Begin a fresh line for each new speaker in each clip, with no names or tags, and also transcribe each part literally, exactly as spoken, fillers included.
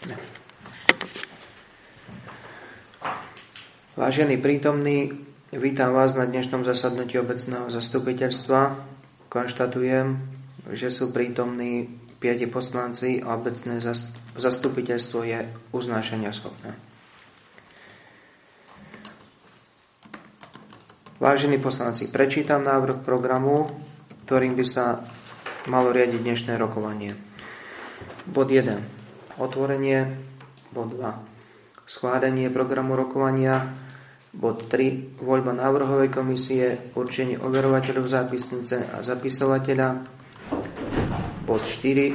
Vážení prítomní, vítam vás na dnešnom zasadnutí obecného zastupiteľstva. Konštatujem, že sú prítomní piati poslanci a obecné zastupiteľstvo je uznášania schopné. Vážení poslanci, prečítam návrh programu, ktorým by sa malo riadiť dnešné rokovanie. Bod jeden. Otvorenie. Bod dva. Schválenie programu rokovania. Bod tri. Voľba návrhovej komisie, určenie overovateľov zápisnice a zapisovateľa. Bod štyri.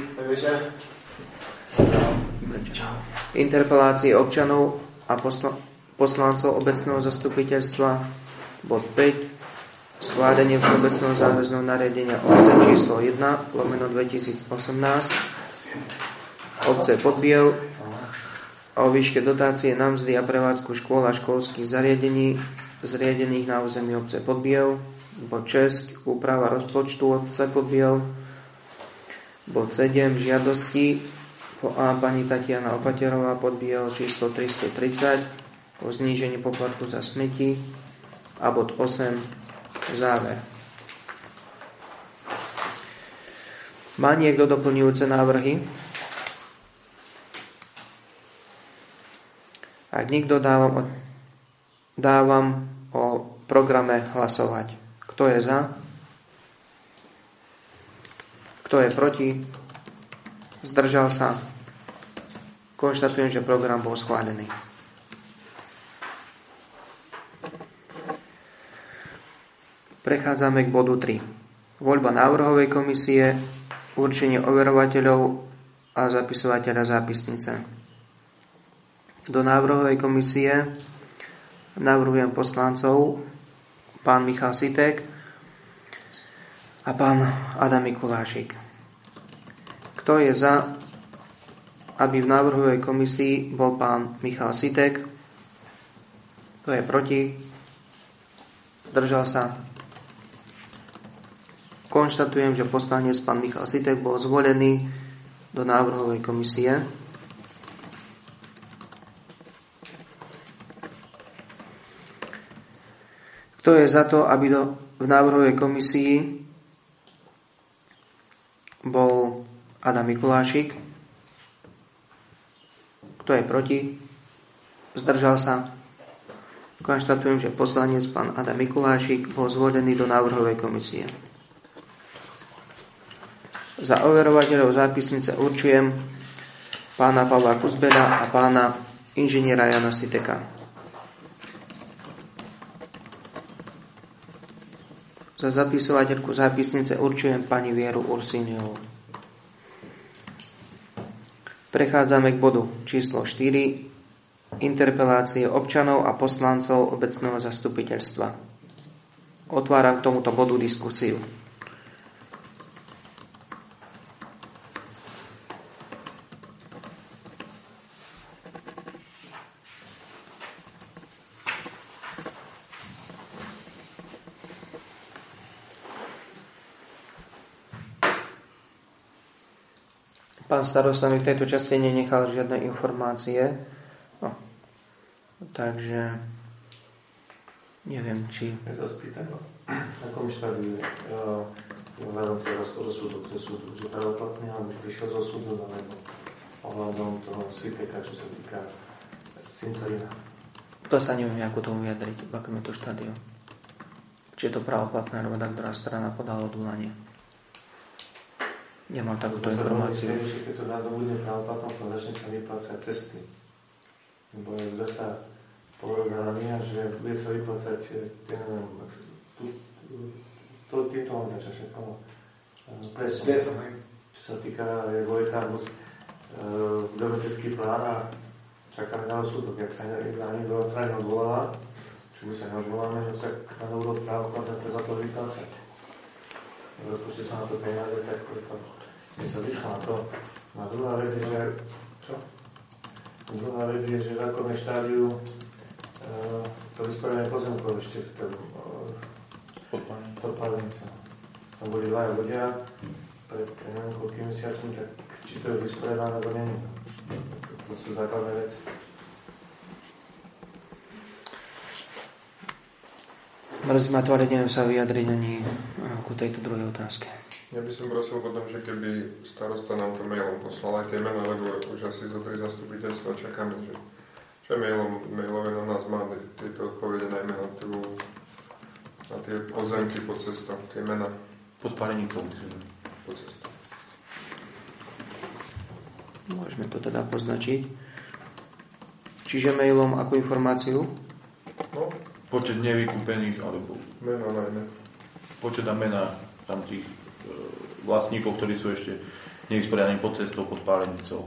Interpelácie občanov a posla- poslancov obecného zastupiteľstva. Bod päť. Schválenie všeobecného záväzného nariadenia obce číslo jeden lomeno dvetisícosemnásť obce Podbiel o výške dotácie na mzdy a prevádzku škôl a školských zariadení zriadených na území obce Podbiel. Bod šesť. Úprava rozpočtu obce Podbiel. Bod sedem. Žiadosti po A pani Tatiana Opaterová Podbiel číslo tristotridsať o znížení poplatku za smeti. A bod osem. Záver. Má niekto doplňujúce návrhy? Ak nikto, dávam, dávam o programe hlasovať. Kto je za? Kto je proti? Zdržal sa? Konštatujem, že program bol schválený. Prechádzame k bodu tri. Voľba návrhovej komisie, určenie overovateľov a zapisovateľa zápisnice. Do návrhovej komisie navrhujem poslancov pán Michal Sitek a pán Adam Mikulášik. Kto je za, aby v návrhovej komisii bol pán Michal Sitek? Kto je proti? Zdržal sa? Konštatujem, že poslanec pán Michal Sitek bol zvolený do návrhovej komisie. Kto je za to, aby do, v návrhovej komisii bol Adam Mikulášik? Kto je proti? Zdržal sa? Konštatujem, že poslanec pán Adam Mikulášik bol zvolený do návrhovej komisie. Za overovateľov zápisnice určujem pána Pavla Kuzbela a pána inžiniera Jana Siteka. Za zapisovateľku zápisnice určujem pani Vieru Ursíniovú. Prechádzame k bodu číslo štyri. Interpelácie občanov a poslancov obecného zastupiteľstva. Otváram k tomuto bodu diskusiu. Pán starosta mi v tejto časti nenechal žiadne informácie. No. Takže neviem, či...
Ja sa spýtam, na kom štádiu je vzhľadom toho rozsudok zo súdu, že pravoplatný alebo už prišiel zo súdu, alebo ohľadom toho Siteka, čo sa týka cintorína.
To sa neviem, ako tomu vyjadriť, v akom je to štádiu. Či je to pravoplatné, alebo tá, ktorá strana podala odvolanie. Nemám takúto informáciu.
Keď to dá do bude pravoplatnom, to začne sa vyplácať cesty. Lebo je zasa polorovnaný, že bude sa vyplácať, ja neviem, to týmto mám začať všetko. Presom. Čo sa týka, je tam geometrický plán a čakáme na súdok. Jak sa niekto strane odvoláva, či by sa neodvoláme, tak na úrod pravoplatné treba to vyplácať. Rozpočte sa na to peniaze, tak preto by sa vyšlo na to. A druhá vec je, že čo? Druhá vec je, že v akom je štádiu e, to vysporiadanie pozemkov ešte v tom podpálenice. Tam boli dvaja ľudia pred neviem koľkými mesiacmi, tak či to je vysporiadané, alebo nie. To To sú základné veci.
Mrzí ma to, ale neviem sa vyjadriť ani ku tejto druhej otázke.
Ja by som prosil potom, že keby starosta nám to mailom poslal aj tie mená, lebo už asi zo tri zastupiteľstva čakáme, že, že mailom, mailové na nás máme tieto odpovede najmä na, tú, na tie pozemky pod cestou, tie mená.
Pod Pálenicou, myslím.
Pod cestou.
Môžeme to teda poznačiť. Čiže mailom akú informáciu?
No.
Počet nevykúpených, alebo
Mena najmä.
Počet a mena tam tých e, vlastníkov, ktorí sú ešte nevysporiadaní pod cestou, pod Pálenicou.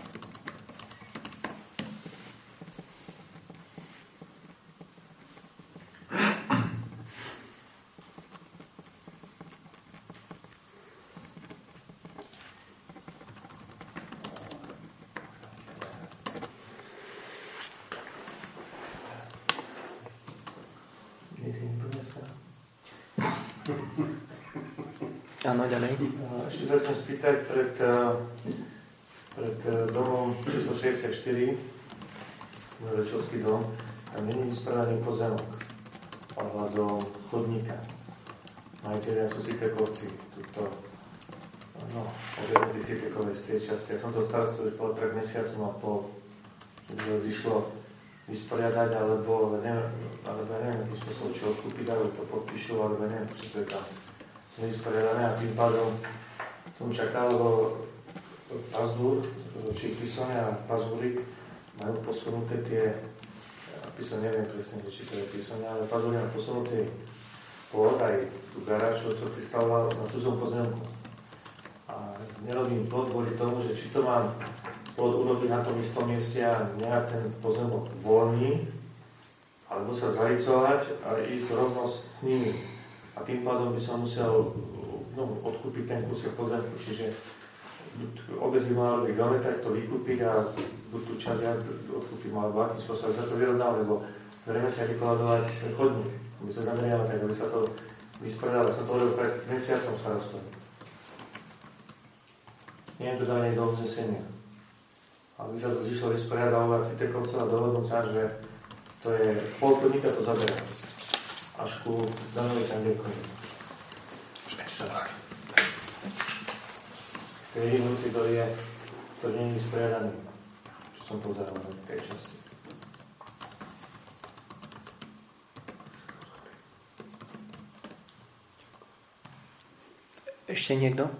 Áno, ďalej.
Ešte sa chcem spýtať pred, pred domom číslo šesťdesiatštyri, Rečovský dom, tam nie je vysporiadaný pozemok ohľadom chodníka. Majiteľia sú Sitekovci, tuto, no, objavili Sitekové z tej časti. Ja som to starostu už bol pred mesiacom a pol, že by ho zišlo vysporiadať, alebo neviem, alebo neviem, akým spôsobom, či odkúpiť, alebo to podpíšu, alebo neviem, či to je tam nevysporiadané a tým pádom som čakal, lebo Pazdur, či Pisoňa a Pazúrik majú posunuté tie, Pisoň neviem presne, či to je Pisoňa, ale Pazúrik majú posunuté pôd, aj tú garáž, čo pristavoval na cudzom pozemku. A nerobím plod kvôli tomu, že či to mám plod urobiť na tom istom mieste a nejak ten pozemok voľný, alebo sa zajicovať a ísť rovno s nimi. A tým pádom by som musel no, odkúpiť ten kúsok pozemku. Čiže obec by mala robiť geometr, to vykúpiť a tú časť ja odkúpiť mal v akým spôsobom. Ja sa to vyrovnal, lebo verejme sa vykladovať chodník. My sa zameriame tak, aby sa to vysporiadalo. Ja som to hovoril pred mesiacom starostovi. Neviem to dávať do uznesenia. Aby sa to zišlo vysporiadalo a Citekovcov a dohodnúť sa, že to je pol chodníka, to zaberá. Až ku Danovi Čandelkovi. To je jediný, ktorý je, ktorý nie je vysporiadaný. Čo som pozeral na tej časti.
Ešte niekto?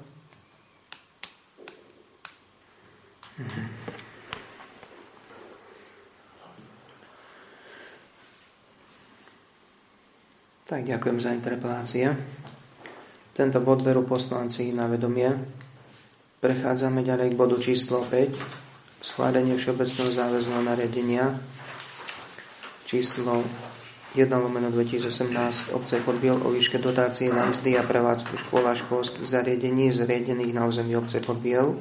Mhm. Tak, ďakujem za interpelácie. Tento bod berú poslanci na vedomie. Prechádzame ďalej k bodu číslo päť. Schválenie všeobecného záväzného nariadenia číslo jeden lomeno dvetisícosemnásť obce Podbiel o výške dotácie na mzdy a prevádzku škôl a školských zariadení zriadených na území obce Podbiel.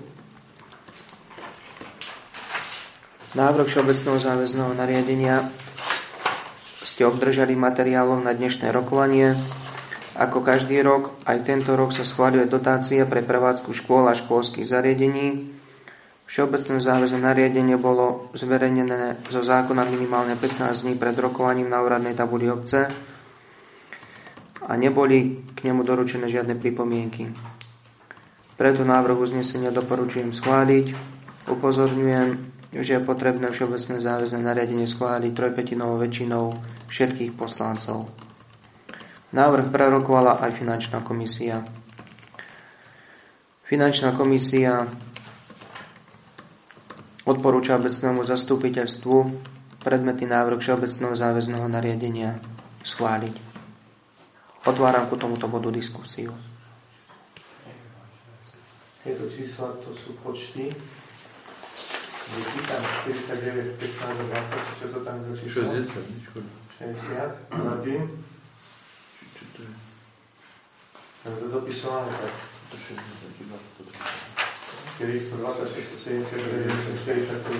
Návrh všeobecného záväzného nariadenia ste obdržali materiálov na dnešné rokovanie. Ako každý rok, aj tento rok sa schváľuje dotácia pre prevádzku škôl a školských zariadení. Všeobecné záväzné nariadenie bolo zverejnené zo zákona minimálne pätnásť dní pred rokovaním na úradnej tabuli obce a neboli k nemu doručené žiadne pripomienky. Preto návrh uznesenia doporučujem schváliť. Upozorňujem, že je potrebné všeobecné záväzné nariadenie schváliť trojpätinovou väčšinou všetkých poslancov. Návrh prerokovala aj finančná komisia. Finančná komisia odporúča obecnému zastupiteľstvu predmetný návrh všeobecného záväzného nariadenia schváliť. Otváram ku tomuto bodu diskusiu.
Tieto čísla, to sú počty. Děti tam štyridsaťdeväť, pätnásť, dvadsať, čo to tam je za číslo?
šesťdesiat, škoda.
šesťdesiat, za tým?
Čo to je?
Tak to dopisované tak.
To šesťdesiat, dvadsať.
štyridsaťdvadsať, šesťstosedemdesiatdeväť, štyridsaťtri.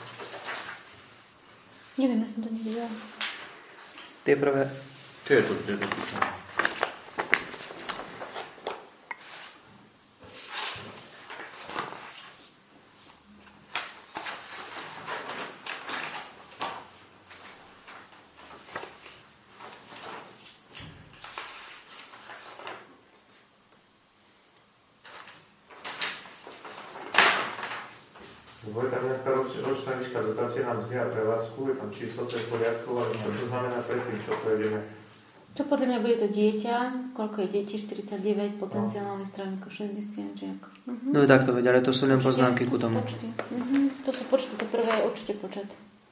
Neviem, ja som to nevidela.
Tie prvé.
Čo je to? Čo je to?
Lebo je tam nejaká roč, ročná výška dotácie na mzdy a prevádzku, je tam číslo, to je v poriadku, ale čo to znamená predtým, čo to ideme?
Čo podľa mňa bude to dieťa, koľko je detí, štyridsaťdeväť, potenciálnych straníkov šesťdesiat, či ako. Uh-huh.
No tak to veď, ale to sú len poznámky ku tomu.
Uh-huh. To sú počty, to prvé je určite počet.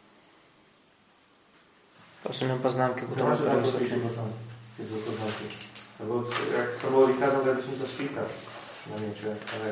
To sú len poznámky ku tomu.
Máš to píšu potom, keď sú poznámky. Lebo, ak som bol výkladom, ja by som sa spýtal na niečo, ale...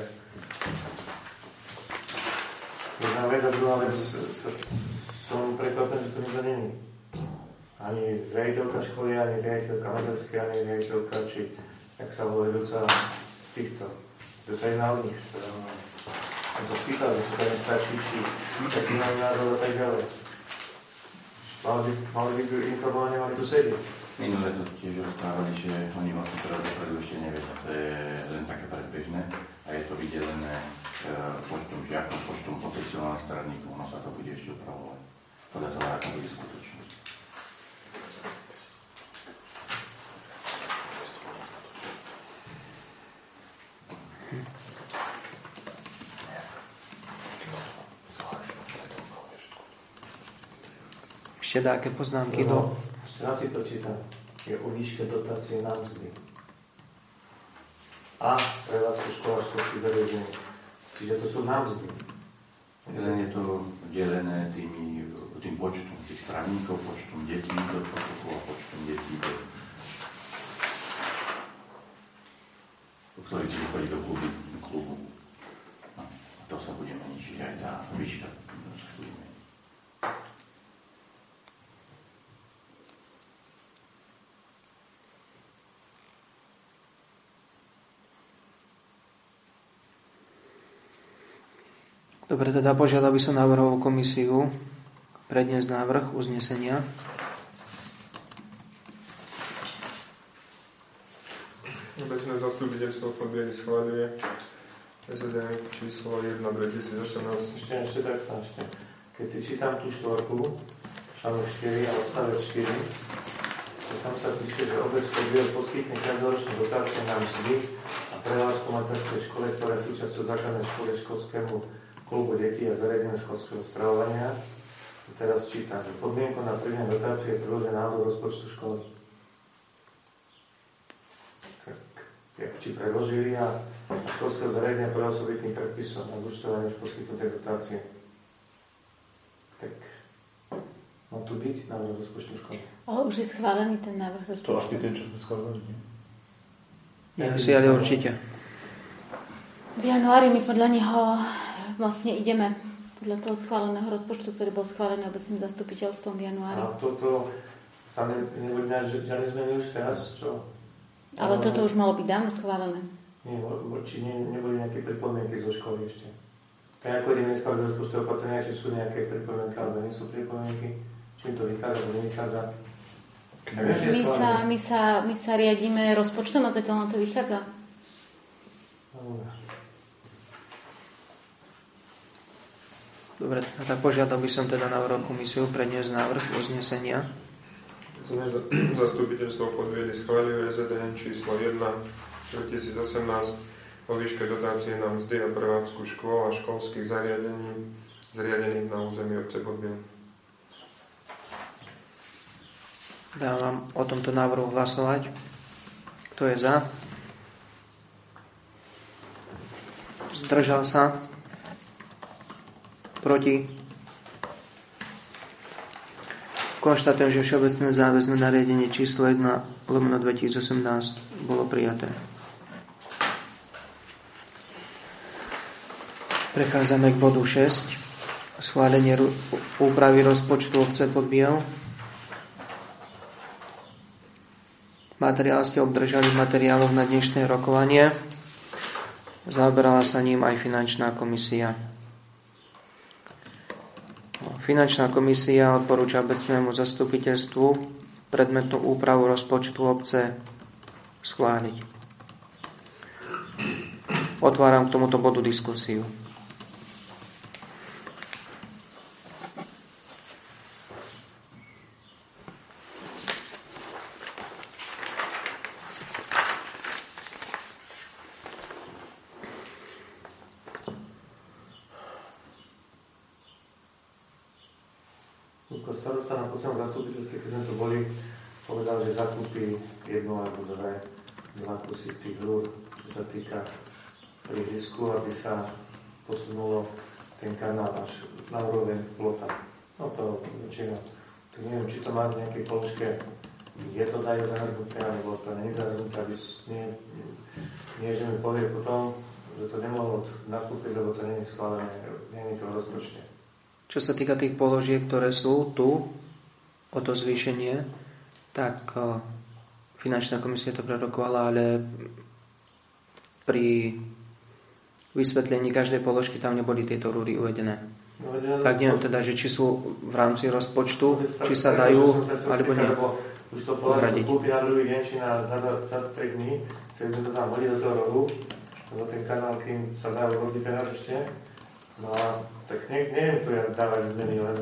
Jedna vec a druhá vec, som prekvapený, že to nikto není. Ani riaditeľka školy, ani riaditeľka materskej, ani riaditeľka, či, jak sa volá, vedúca týchto. To sa jedná od nich. Som sa spýtal, že to tam stačí, či taký nám názor a tak ďalej. Mali by, mali by informovane, mali tu sedieť.
Minule to tiež rozprávali, že oni vlastne teraz dopredu ešte nevedia. To je len také predbežné a je to vydelené e, počtom žiakov, počtom potenciálnych starníkov. Ono sa to bude ešte upravovať. Podľa toho, aká bude skutočnosť.
Ešte dáke poznámky do...
Ešte raz si to čítam. Je o výške dotácie na mzdy. A prevádzku škola školských zariadení. Čiže to sú na mzdy.
Len je to delené tými, tým počtom tých straníkov, počtom detí do protokolu a počtom detí do... ktorí budú chodiť do klubu. Do klubu. No, a to sa bude meniť, čiže aj tá výška sa bude meniť.
Dobre, teda požiadal by som návrhovú komisiu predniesť návrh uznesenia.
Obecné zastupiteľstvo Podbiely schváľuje es zet en číslo jedna dvetisícosemnásť.
Ešte, ešte tak ešte. Keď si čítam tú štvorku, článok štyri a odstavec štyri, tam sa píše, že obec Podbiel poskytne každoročné dotácie na mzdy a prevádzku materskej škole, ktorá je súčasťou základnej školy školskému klubu detí a zariadenia školského stravovania. A teraz čítam, že podmienkou na príjmanie dotácie je priložený návrh rozpočtu školy. Tak, jak či predložili a školského zariadenia pre osobitným predpisom na zúčtovanie už poskytnuté dotácie. Tak má tu byť návrh rozpočtu školy.
Ale už je schválený ten návrh rozpočtu.
To asi ten, čo sme schválili, nie?
Ja si, ale určite.
V januári my podľa neho vlastne ideme podľa toho schváleného rozpočtu, ktorý bol schválený obecným zastupiteľstvom v januári.
A toto tam nebude žiadne zmeny už teraz, čo?
Ale ano, toto už malo byť dávno schválené.
Nie, či nie, neboli nejaké pripomienky zo školy ešte. Tak ako ide dneska do rozpočtového opatrenia, či sú nejaké pripomienky, alebo nie sú pripomienky, či to vychádza, alebo nevychádza.
My sa, my, sa, my sa riadíme rozpočtom a zatiaľ na to vychádza.
Dobre.
Dobre, a tak požiadal by som teda návrh komisiu predniesť návrh uznesenia.
Zastupiteľstvo Podbiely schváľuje es zet en číslo jedna dvetisícosemnásť o výške dotácie na mzdy a prevádzku škôl a školských zariadení zriadených na území obce Podbiely.
Dávam o tomto návrhu hlasovať. Kto je za? Zdržal sa? Proti? Konštatujem, že všeobecné záväzné nariadenie číslo jedna lomeno dvetisícosemnásť bolo prijaté. Prechádzame k bodu šesť. Schválenie úpravy rozpočtu obce Podbiel. Materiál ste obdržali v materiáloch na dnešné rokovanie. Zaoberala sa ním aj finančná komisia. Finančná komisia odporúča obecnému zastupiteľstvu predmetnú úpravu rozpočtu obce schváliť. Otváram k tomuto bodu diskusiu.
ako starosta na poslednom zastupiteľstve, keď sme tu boli, povedal, že zakúpi jednu alebo dve, dva kusy tých rúr, čo sa týka prívisku, aby sa posunulo ten kanál až na úroveň plota. No to väčšinou. Tak neviem, či to má v nejakej položke, je to dajú zahrnuté, alebo to nie je zahrnuté, aby nie, nie, že mi povie potom, že to nemohlo nakúpiť, lebo to nie je schválené, nie je to v rozpočte.
Čo sa týka tých položiek, ktoré sú tu, o to zvýšenie, tak uh, finančná komisia to prerokovala, ale pri vysvetlení každej položky tam neboli tieto rúry uvedené. No, tak neviem teda, že či sú v rámci rozpočtu, či sa dajú, alebo nie.
Už to povedal, že kúpi na druhý deň, či na za tri dní, sa by to tam hodí do toho rohu, lebo ten kanál, kým sa dá urobiť teraz ešte. No a tak ne, neviem tu ja dávať zmeny, len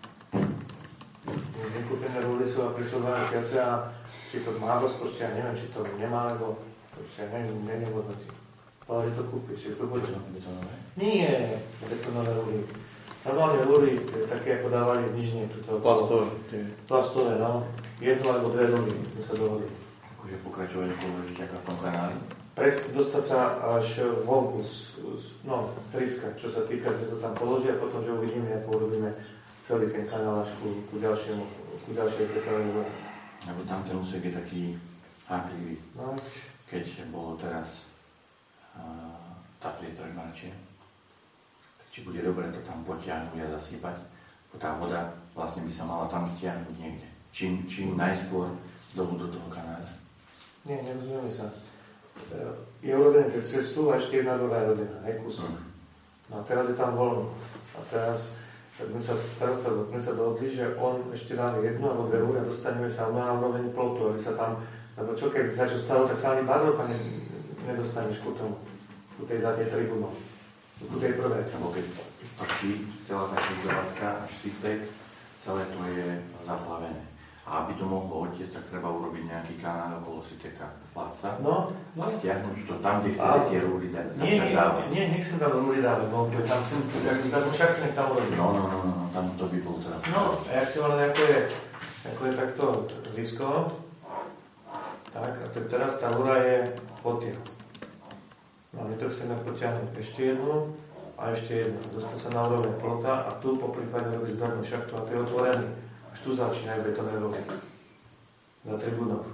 nekúpené rúry sú a prišlo dva mesiace a či to má v rozpočte, ja neviem, či to nemá, lebo to ešte neviem, neviem hodnotí. Ale že to kúpiť, či to bude.
Betonové?
Nie, betonové rúry. Normálne rúry, také ako dávali v Nižne.
Plastové.
Plastové, no. Jednu alebo dve rúry, my sa dohodli.
Akože pokračovať položiť ako v tom kanáli?
Pres, dostať sa až vonku, no, triska, čo sa týka, že to tam položia, potom, že uvidíme, ako urobíme celý ten kanál až ku, ku ďalšiemu, ku ďalšej betonovej rúry.
Lebo tam ten úsek je taký háklivý.
No.
Keď bolo teraz uh, tá prietrž mŕčie, či bude dobre to tam potiahnuť a zasypať, bo tá voda vlastne by sa mala tam stiahnuť niekde. Čím, čím najskôr dolu do toho kanála.
Nie, nerozumieme sa. Je urobené cez cestu a ešte jedna druhá je rodená, aj kus. Mm. No a teraz je tam voľno. A teraz tak sme sa, sme sa dohodli, že on ešte dáme jednu alebo dve rúry a dostaneme sa na úroveň plotu, aby sa tam, lebo čo keby sa čo stalo, tak sa ani barlo tam nedostaneš ku tomu, ku tej zadnej tribúnu. Ku tej prvej.
Lebo keď prší celá tá krizovatka až sypek, celé to je zaplavené. A aby to mohlo odtiesť, tak treba urobiť nejaký kanál okolo Siteka placa
no, no.
a stiahnuť to tam, kde chcete tie rúry začať dávať.
Nie, nech sa tam rúry dávať, no, tam sem, tak však nech tam urobí.
No, no, no, no, tam to by bolo teraz.
No, a jak si len ako je, ako je takto blízko, tak, a teraz tá rúra je potiaľ. No, my to chceme potiahnuť ešte jednu a ešte jednu. Dostať sa na úroveň plota a tu po prípade robiť zbernú šachtu a to je otvorený. Až tu začínajú betonové rúry. Za tribúnov.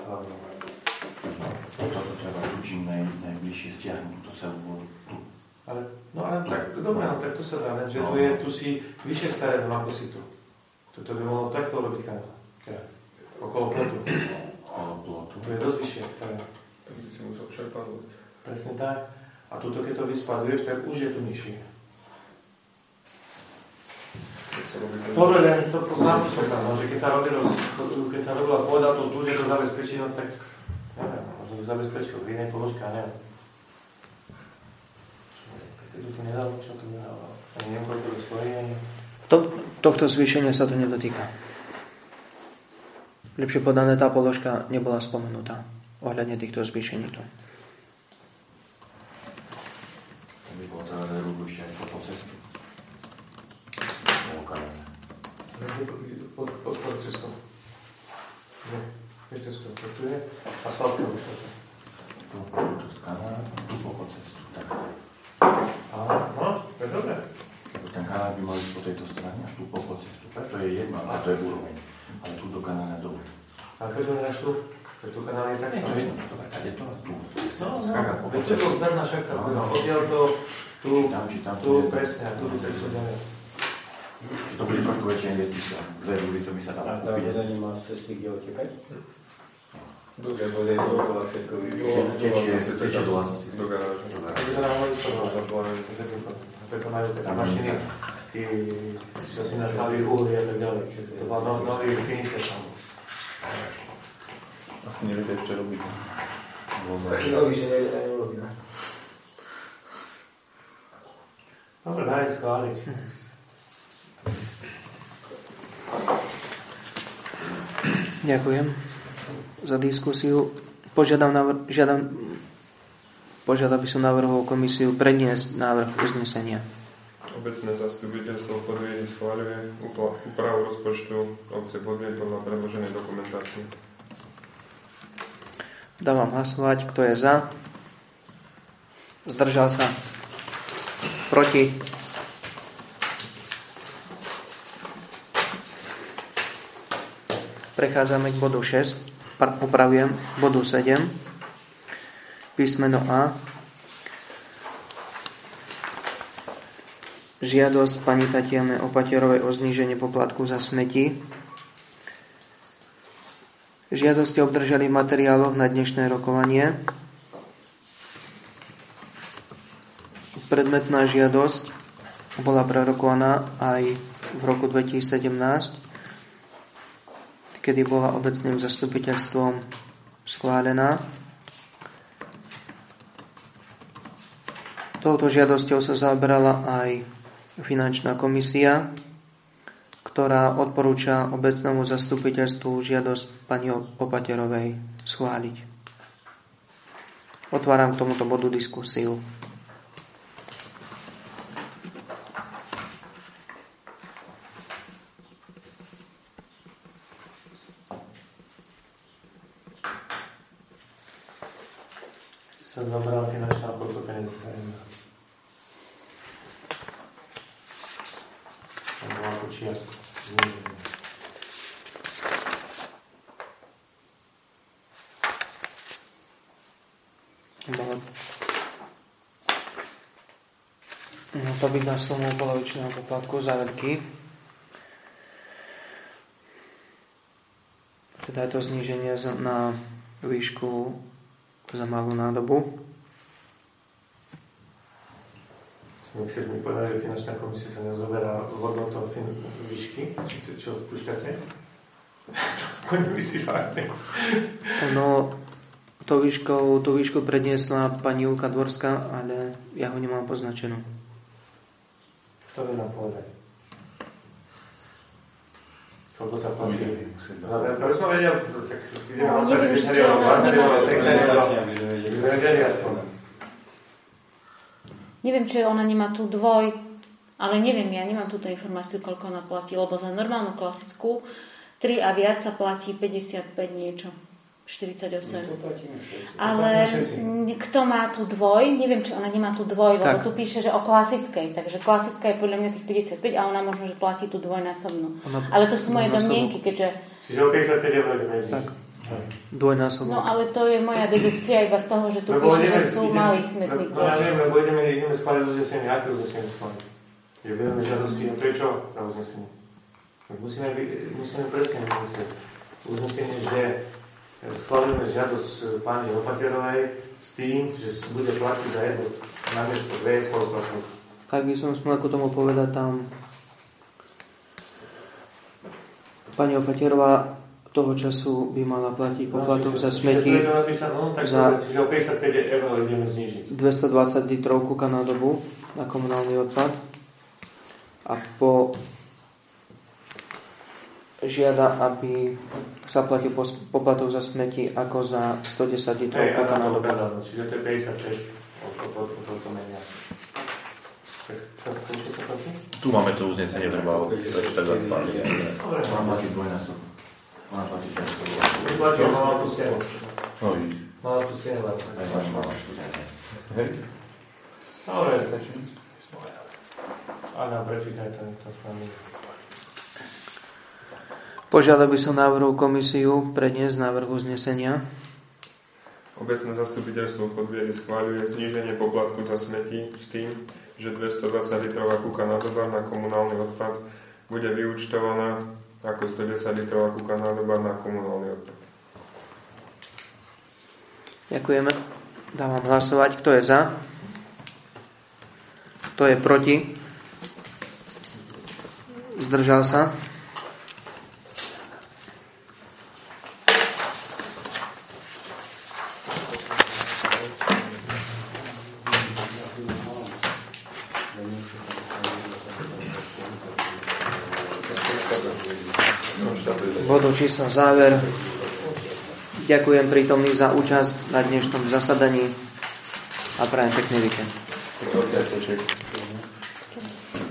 Toto treba tu čím naj, najbližšie stiahnuť túto celú vodu. Tu.
Ale, no ale tak, dobre, no, tak tu sa dá, že no. tu, je, tu si vyššie staré ako si tu. Toto by mohlo takto robiť kanál. Okolo plotu.
Okolo plotu.
Tu je dosť vyššie.
Tak by si musel čerpadlo.
Presne tak. A tuto, keď to vyspaduješ, tak už je tu nižšie. Dobre, len to poznám, čo som tam, že keď sa, robilo, keď sa robila pôda, to tu, že to zabezpečí, no tak neviem, možno to zabezpečil v inej položke, neviem. Keď to tu nedalo, čo to nedalo? Ani neviem, koľko to stojí, ani...
To, tohto zvýšenia sa to nedotýka. Lepšie podané, tá položka nebola spomenutá ohľadne týchto zvýšení tu.
To by bolo teda rúbu ešte aj po cestu.
Pod, pod, pod cestou. Nie, nie cestou. Tu je asfaltka vyšla.
Tu, tu kanál, tu po cestu. Tak.
Aha, no, to je dobré.
Ten kanál by mal ísť po tejto strane až tu po cestu. To je jedno, ale to je úroveň. Ale tu do kanála dole.
A keď ho nedáš tu? Keď tu kanál je tak?
Nie, to je jedno. Dobre, tak je to a tu.
No, no. Veď to zberná šachta. Odtiaľ to, tu, tu, presne, tu by sa išlo ďalej.
To bude trošku väčšia investícia. Dve rúry, to by sa dalo kúpiť.
A tam nemá cesty, kde otekať? Lebo je dookola všetko vyvýšené.
Tečie do láca si.
Do garáža.
Do garáža.
To nám majú spolu, preto majú také mašiny, tí, čo si nastavili uhly a tak ďalej. To má nový finisher tam.
Asi neviete ešte robiť.
Taký nový, že neviete ani urobiť.
Dobre, daj schváliť.
Ďakujem za diskusiu. Požiadam, navr- žiadam, požiadam by som navrhol komisiu predniesť návrh uznesenia.
Obecné zastupiteľstvo Podviedy schváľuje úpravu rozpočtu obce Podvied podľa predloženej dokumentácie.
Dávam hlasovať, kto je za. Zdržal sa. Proti. Prechádzame k bodu šesť. Opravujem, bodu sedem. Písmeno A. Žiadosť pani Tatiane Opaterovej o zníženie poplatku za smeti. Žiadosť ste obdržali v materiáloch na dnešné rokovanie. Predmetná žiadosť bola prerokovaná aj v roku dvetisícsedemnásť, kedy bola obecným zastupiteľstvom schválená. Touto žiadosťou sa zaoberala aj finančná komisia, ktorá odporúča obecnému zastupiteľstvu žiadosť pani Opaterovej schváliť. Otváram k tomuto bodu diskusiu.
Sa zabrala finančná koľko peniazy sa jedná. Tam bola ako čiastka.
No to byť na sumu polovičného poplatku záverky. Teda je to zníženie na výšku za malú nádobu.
Chceš mi povedať, že finančná komisia sa nezoberá hodnotou fin- výšky? Či to čo púšťate? To nemyslíš vážne?
No, tú výšku, tú výšku predniesla pani Julka Dvorská, ale ja ho nemám poznačenú.
To by nám povedať. Koľko sa platí? No, prečo som vedel, tak ideme na
neviem, či ona
nemá.
Neviem, či ona nemá tú dvoj, ale neviem, ja nemám túto informáciu, koľko ona platí, lebo za normálnu klasickú tri a viac sa platí päťdesiatpäť niečo, štyridsaťosem. Ale kto má tú dvoj, neviem, či ona nemá tú dvoj, lebo tak. Tu píše, že o klasickej, takže klasická je podľa mňa tých päťdesiatpäť a ona možno, že platí tú dvojnásobnú. Ona, ale to sú moje domnienky, keďže...
Čiže o päťdesiatpäť eur medzi.
Dvojnásobno.
No ale to je moja dedukcia iba z toho, že tu lebo píše, že sú malý smetný.
No, no ja viem, lebo ideme, ideme schváliť uznesenie. Aké uznesenie schváliť? Je veľmi žiadosti. No prečo za uznesenie? Musíme, musíme presne uznesenie. Uznesenie, že schválime žiadosť pani Opaterovej s tým, že bude platiť za jedno namiesto dve spoluplatných.
Ak by som smel k tomu povedať, tam pani Opaterová toho času by mala platiť poplatok no, za smeti
no, za čiže o päťdesiatpäť eur ideme znižiť.
dvestodvadsať litrov kuka na dobu na komunálny odpad a po žiada, aby sa platil poplatok za smeti ako za stodesať litrov hey, kuka na dobu.
No, čiže to je päťdesiatpäť o toto menia.
Tu máme to uznesenie trvalo prečítať vás páni.
Dobre, mám platí dvojnásobne. Ona platí často.
Vyplatí, mala tu sienu.
No vidíš.
Mala tu sienu.
Aj máš mala štúdenie.
Hej. Dobre. Áno, prečítaj to, to s nami.
Požiadal by som návrhu komisiu predniesť návrh uznesenia.
Obecné zastupiteľstvo Podviedy schváľuje zníženie poplatku za smeti s tým, že dvestodvadsať litrová kuka nádoba na komunálny odpad bude vyúčtovaná ako stodesať litrová kuka nádoba na komunálny odpad.
Ďakujeme. Dávam hlasovať. Kto je za? Kto je proti? Zdržal sa? Bodu číslo záver. Ďakujem prítomný za účasť na dnešnom zasadaní a prajem pekný víkend.